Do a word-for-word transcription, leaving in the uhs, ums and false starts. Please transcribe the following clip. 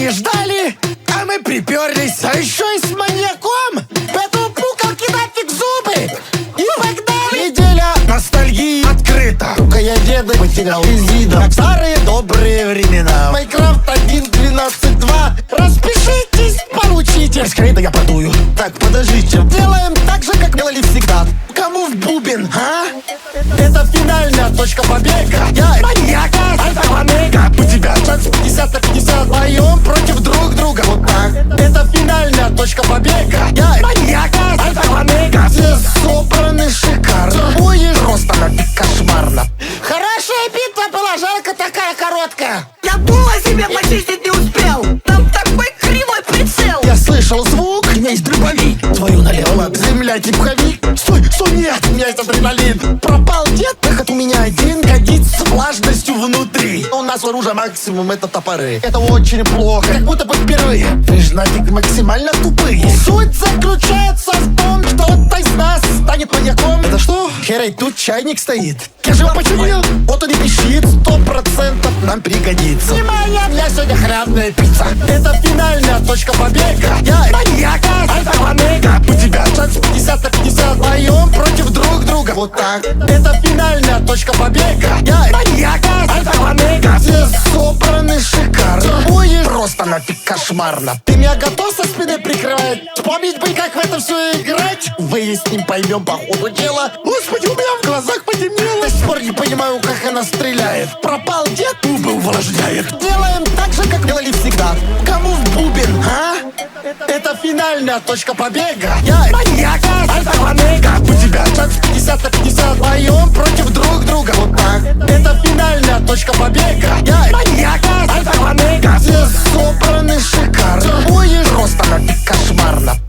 не ждали, а мы приперлись. А еще и с маньяком. Поэтому пукалки нафиг зубы. И погнали. Неделя ностальгии открыта. Только я деда потерял из вида. Как старые добрые времена. Майнкрафт один двенадцать два. Распишитесь, получите. Скрыто я подую. Так, подождите. Делаем так же, как делали всегда. Кому в бубен, а? Это финальная точка побега. Я маньяка, альфа омега. У тебя шанс пятьдесят на пятьдесят. Вдвоем против друг друга. Вот так. Это финальная точка побега. Я маньяка, альфа омега. Все собраны шикарно. Будешь просто нафиг кошмарно. Хорошая битва была, жалко такая короткая. Я дуло себе почистить не успел. Там такой кривой прицел. Я слышал звук, у меня есть дробовик. Твою налево, земля типховик. Стой, стой, нет, у меня есть адреналин. Пропал дед, выход у меня один. Годит с влажностью внутри. У нас оружие максимум это топоры. Это очень плохо, как будто бы впервые. Вы ж нафиг максимально тупые. Суть заключается в том, что кто-то из нас станет маньяком. Это что? Херей, тут чайник стоит. Я же его починил, вот он и пищит. Сто процентов нам пригодится. Внимание, у меня сегодня хряная пицца. Это финальная точка побега. Я маньяка, альфа омега. У тебя шанс пятьдесят на пятьдесят. Вдвоем против друг друга. Вот так. Это финальная точка побега. Я маньяка, альфа омега. Все собраны шикарно. Будешь просто нафиг кошмарно. Ты меня готов со спины прикрывать? Вспомнить бы, как в это все играть? Выясним, поймем по ходу дела. Господи, у меня в глазах потемнело. До сих пор не понимаю, как она стреляет. Пропал дед, губы увлажняет. Делаем так же, как делали всегда. Кому в бубен, а? Это финальная точка побега. Я маньяка, альфа омега. У тебя шанс пятьдесят на пятьдесят. Вдвоем против друг друга. Вот так. Это финальная точка побега. Я маньяка, альфа омега. Все